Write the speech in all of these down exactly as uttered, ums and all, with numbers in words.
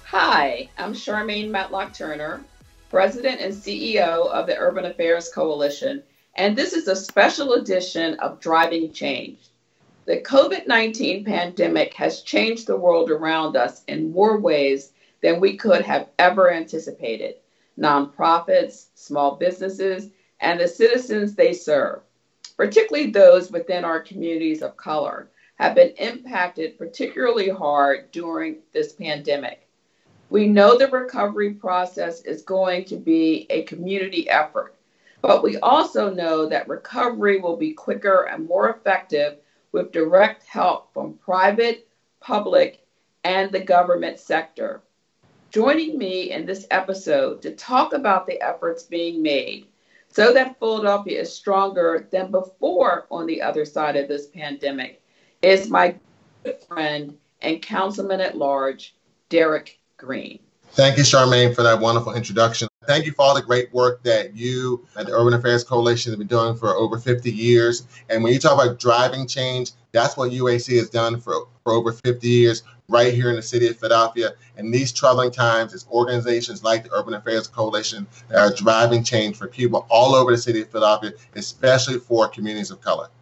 Hi, I'm Charmaine Matlock Turner, President and C E O of the Urban Affairs Coalition, and this is a special edition of Driving Change. The COVID nineteen pandemic has changed the world around us in more ways than we could have ever anticipated. Nonprofits, small businesses, and the citizens they serve, particularly those within our communities of color, have been impacted particularly hard during this pandemic. We know the recovery process is going to be a community effort, but we also know that recovery will be quicker and more effective with direct help from private, public, and the government sector. Joining me in this episode to talk about the efforts being made so that Philadelphia is stronger than before on the other side of this pandemic is my good friend and councilman at large, Derek Green. Thank you, Charmaine, for that wonderful introduction. Thank you for all the great work that you at the Urban Affairs Coalition have been doing for over fifty years. And when you talk about driving change, that's what U A C has done for, for over fifty years right here in the city of Philadelphia. And these troubling times, it's organizations like the Urban Affairs Coalition that are driving change for people all over the city of Philadelphia, especially for communities of color.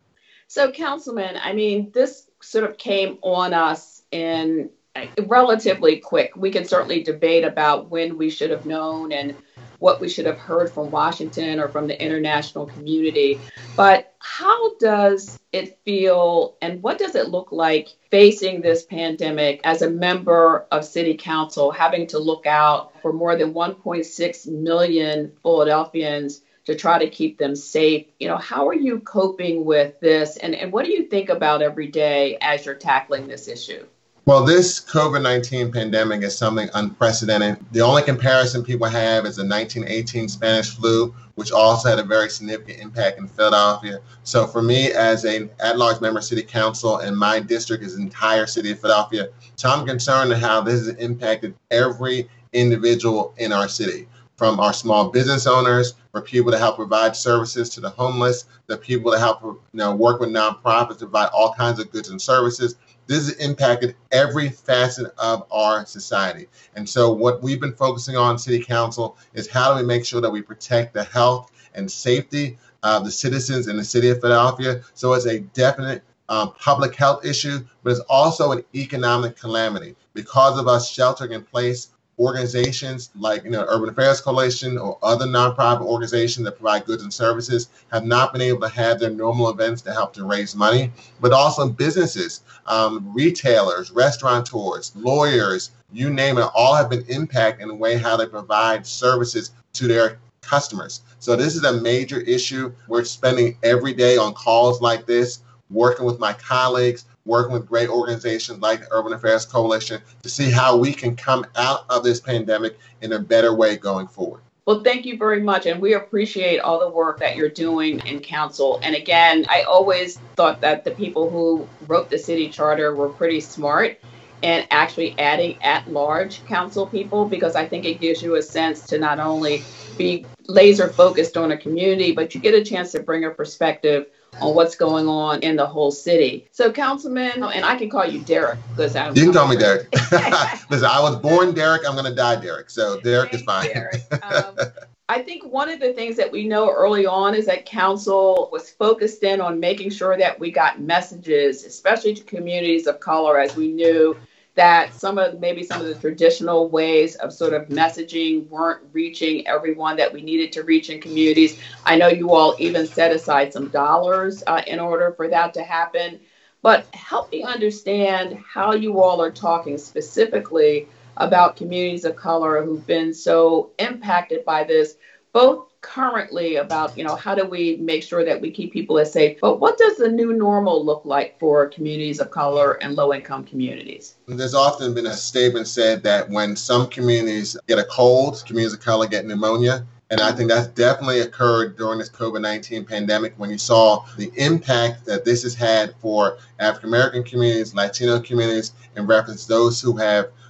So, Councilman, I mean, this sort of came on us in relatively quick. We can certainly debate about when we should have known and what we should have heard from Washington or from the international community. But how does it feel and what does it look like facing this pandemic as a member of City Council, having to look out for more than one point six million Philadelphians to try to keep them safe? You know, how are you coping with this? And, and what do you think about every day as you're tackling this issue? Well, this COVID nineteen pandemic is something unprecedented. The only comparison people have is the nineteen eighteen Spanish flu, which also had a very significant impact in Philadelphia. So for me, as an at-large member of City Council, and my district is the entire city of Philadelphia, so I'm concerned with how this has impacted every individual in our city, from our small business owners, for people to help provide services to the homeless, the people to help you know, work with nonprofits to provide all kinds of goods and services. This has impacted every facet of our society. And so what we've been focusing on in City Council is how do we make sure that we protect the health and safety of the citizens in the city of Philadelphia. So it's a definite um, public health issue, but it's also an economic calamity. Because of us sheltering in place, organizations like you know Urban Affairs Coalition or other nonprofit organizations that provide goods and services have not been able to have their normal events to help to raise money, but also businesses, um, retailers, restaurateurs, lawyers, you name it, all have been impacted in the way how they provide services to their customers. So this is a major issue. We're spending every day on calls like this, working with my colleagues, working with great organizations like the Urban Affairs Coalition to see how we can come out of this pandemic in a better way going forward. Well, thank you very much. And we appreciate all the work that you're doing in council. And again, I always thought that the people who wrote the city charter were pretty smart and actually adding at-large council people, because I think it gives you a sense to not only be laser focused on a community, but you get a chance to bring a perspective on what's going on in the whole city. So, Councilman, and I can call you Derek because I'm. You can call me Derek. Listen, I was born Derek. I'm going to die Derek. So Derek is fine. Derek. Um, I think one of the things that we know early on is that council was focused in on making sure that we got messages, especially to communities of color, as we knew that some of maybe some of the traditional ways of sort of messaging weren't reaching everyone that we needed to reach in communities. I know you all even set aside some dollars uh, in order for that to happen. But help me understand how you all are talking specifically about communities of color who've been so impacted by this, both currently about, you know, how do we make sure that we keep people as safe, but what does the new normal look like for communities of color and low-income communities? There's often been a statement said that when some communities get a cold, communities of color get pneumonia. And I think that's definitely occurred during this COVID nineteen pandemic when you saw the impact that this has had for African American communities, Latino communities, in reference to those who have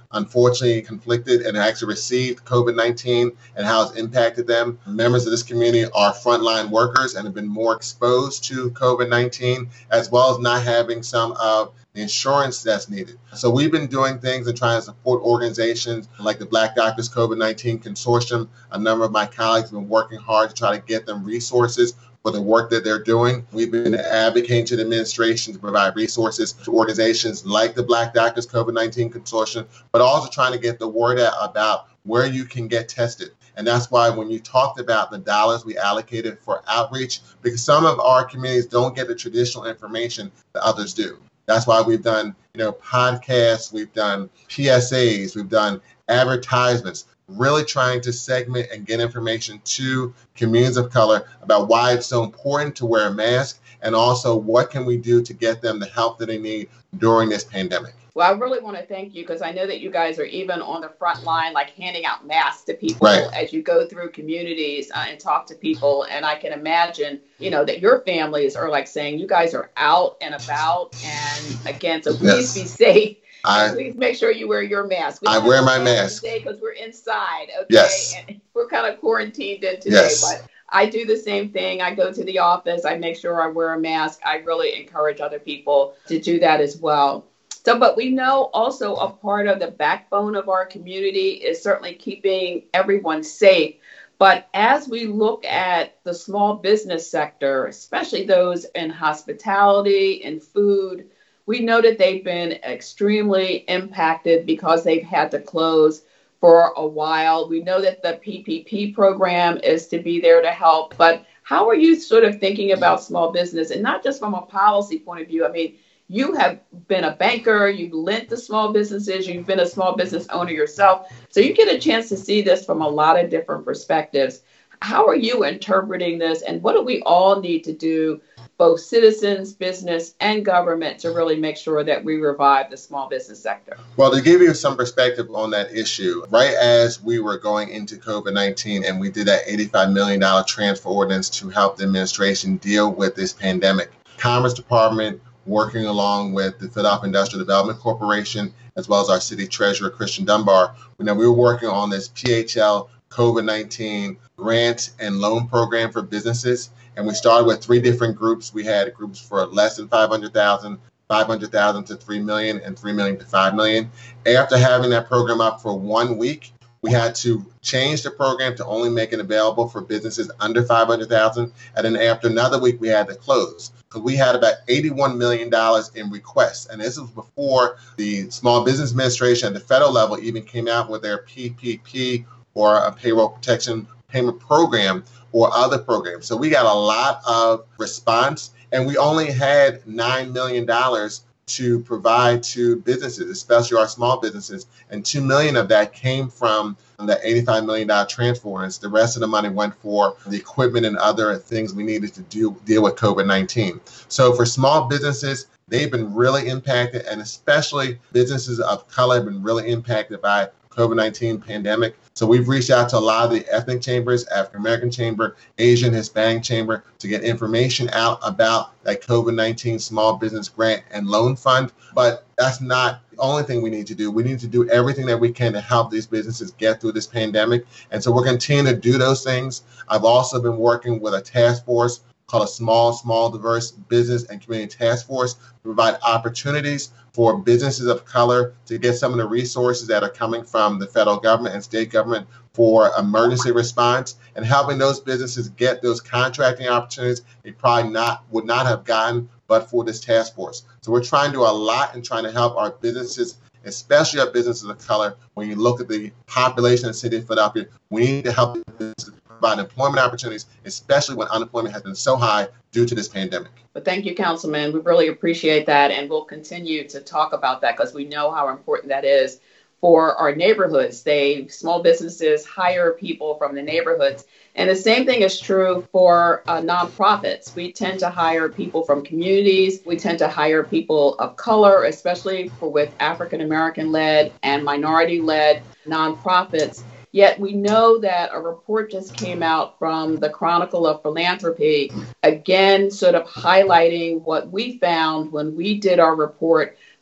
unfortunately conflicted and actually received COVID nineteen and how it's impacted them. Members of this community are frontline workers and have been more exposed to COVID nineteen, as well as not having some of the insurance that's needed. So we've been doing things and trying to support organizations like the Black Doctors COVID nineteen Consortium. A number of my colleagues have been working hard to try to get them resources for the work that they're doing. We've been advocating to the administration to provide resources to organizations like the Black Doctors COVID nineteen Consortium, but also trying to get the word out about where you can get tested. And that's why when you talked about the dollars we allocated for outreach, because some of our communities don't get the traditional information that others do. That's why we've done, you know, podcasts, we've done P S As, we've done advertisements, really trying to segment and get information to communities of color about why it's so important to wear a mask, and also what can we do to get them the help that they need during this pandemic. Well, I really want to thank you, because I know that you guys are even on the front line, like handing out masks to people right. as you go through communities uh, and talk to people. And I can imagine, you know, that your families are like saying you guys are out and about. And again, so please yes. be safe. I, please make sure you wear your mask. We I wear my mask today because we're inside. Okay, yes. and we're kind of quarantined in today, yes. but I do the same thing. I go to the office. I make sure I wear a mask. I really encourage other people to do that as well. So, but we know also a part of the backbone of our community is certainly keeping everyone safe. But as we look at the small business sector, especially those in hospitality and food, we know that they've been extremely impacted because they've had to close for a while. We know that the P P P program is to be there to help. But how are you sort of thinking about small business, and not just from a policy point of view? I mean, you have been a banker, you've lent to small businesses, you've been a small business owner yourself. So you get a chance to see this from a lot of different perspectives. How are you interpreting this, and what do we all need to do, both citizens, business, and government, to really make sure that we revive the small business sector? Well, to give you some perspective on that issue, right as we were going into COVID nineteen and we did that eighty-five million dollars transfer ordinance to help the administration deal with this pandemic, Commerce Department, working along with the Philadelphia Industrial Development Corporation, as well as our city treasurer, Christian Dunbar, you know, we were working on this P H L COVID nineteen grant and loan program for businesses. And we started with three different groups. We had groups for less than five hundred thousand, five hundred thousand to three million, and three million to five million. After having that program up for one week, we had to change the program to only make it available for businesses under five hundred thousand. And then after another week, we had to close, because we had about eighty-one million dollars in requests. And this was before the Small Business Administration at the federal level even came out with their P P P, or a payroll protection payment program, or other programs. So we got a lot of response, and we only had nine million dollars to provide to businesses, especially our small businesses. And two million dollars of that came from the eighty-five million dollars transfer ordinance. The rest of the money went for the equipment and other things we needed to do, deal with COVID nineteen. So for small businesses, they've been really impacted, and especially businesses of color have been really impacted by COVID nineteen pandemic. So we've reached out to a lot of the ethnic chambers, African American Chamber, Asian, Hispanic Chamber, to get information out about that COVID nineteen small business grant and loan fund. But that's not the only thing we need to do. We need to do everything that we can to help these businesses get through this pandemic. And so we're continuing to do those things. I've also been working with a task force called a Small, Small Diverse Business and Community Task Force to provide opportunities for businesses of color to get some of the resources that are coming from the federal government and state government for emergency response, and helping those businesses get those contracting opportunities they probably not would not have gotten but for this task force. So we're trying to do a lot in trying to help our businesses, especially our businesses of color. When you look at the population of the city of Philadelphia, we need to help businesses provide employment opportunities, especially when unemployment has been so high due to this pandemic. But thank you, Councilman. We really appreciate that, and we'll continue to talk about that because we know how important that is for our neighborhoods. They small businesses hire people from the neighborhoods, and the same thing is true for uh, nonprofits. We tend to hire people from communities. We tend to hire people of color, especially for with African American led and minority led nonprofits. Yet we know that a report just came out from the Chronicle of Philanthropy, again, sort of highlighting what we found when we did our report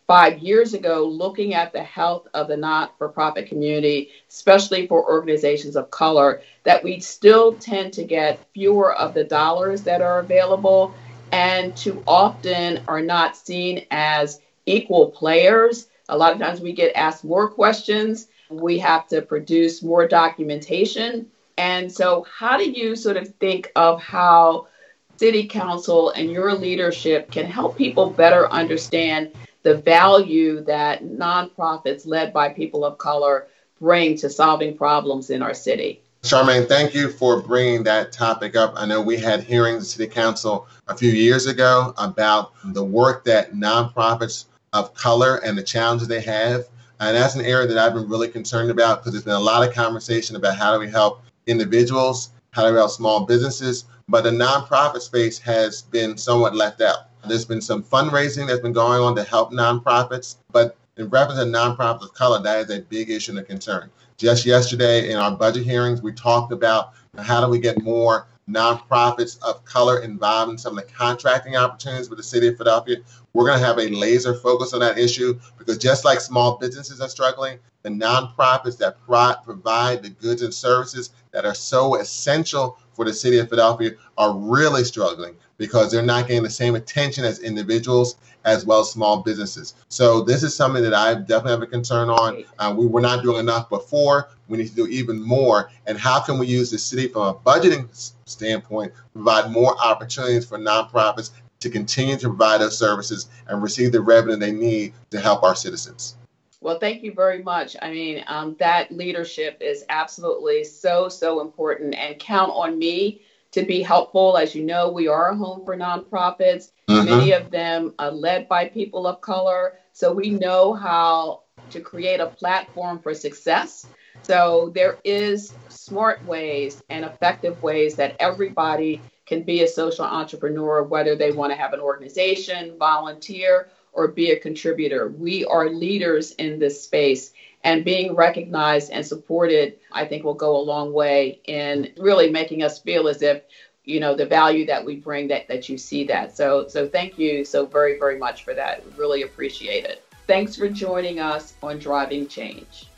five years ago, looking at the health of the not-for-profit community, especially for organizations of color, that we still tend to get fewer of the dollars that are available and too often are not seen as equal players. A lot of times we get asked more questions. We have to produce more documentation. And so how do you sort of think of how City Council and your leadership can help people better understand the value that nonprofits led by people of color bring to solving problems in our city? Charmaine, thank you for bringing that topic up. I know we had hearings at City Council a few years ago about the work that nonprofits of color and the challenges they have. And that's an area that I've been really concerned about because there's been a lot of conversation about how do we help individuals, how do we help small businesses, but the nonprofit space has been somewhat left out. There's been some fundraising that's been going on to help nonprofits, but in reference to nonprofits of color, that is a big issue and a concern. Just yesterday in our budget hearings, we talked about how do we get more nonprofits of color involved in some of the contracting opportunities with the city of Philadelphia. We're going to have a laser focus on that issue because just like small businesses are struggling, the nonprofits that pro- provide the goods and services that are so essential for the city of Philadelphia are really struggling because they're not getting the same attention as individuals as well as small businesses. So this is something that I definitely have a concern on. Uh, we were not doing enough before. We need to do even more. And how can we use the city from a budgeting standpoint to provide more opportunities for nonprofits to continue to provide those services and receive the revenue they need to help our citizens? Well, thank you very much. I mean, um, that leadership is absolutely so, so important, and count on me to be helpful. As you know, we are a home for nonprofits, mm-hmm. many of them are led by people of color. So we know how to create a platform for success. So there is smart ways and effective ways that everybody can be a social entrepreneur, whether they want to have an organization, volunteer, or be a contributor. We are leaders in this space, and being recognized and supported, I think, will go a long way in really making us feel as if, you know, the value that we bring, that that you see that. So, so thank you so very, very much for that. We really appreciate it. Thanks for joining us on Driving Change.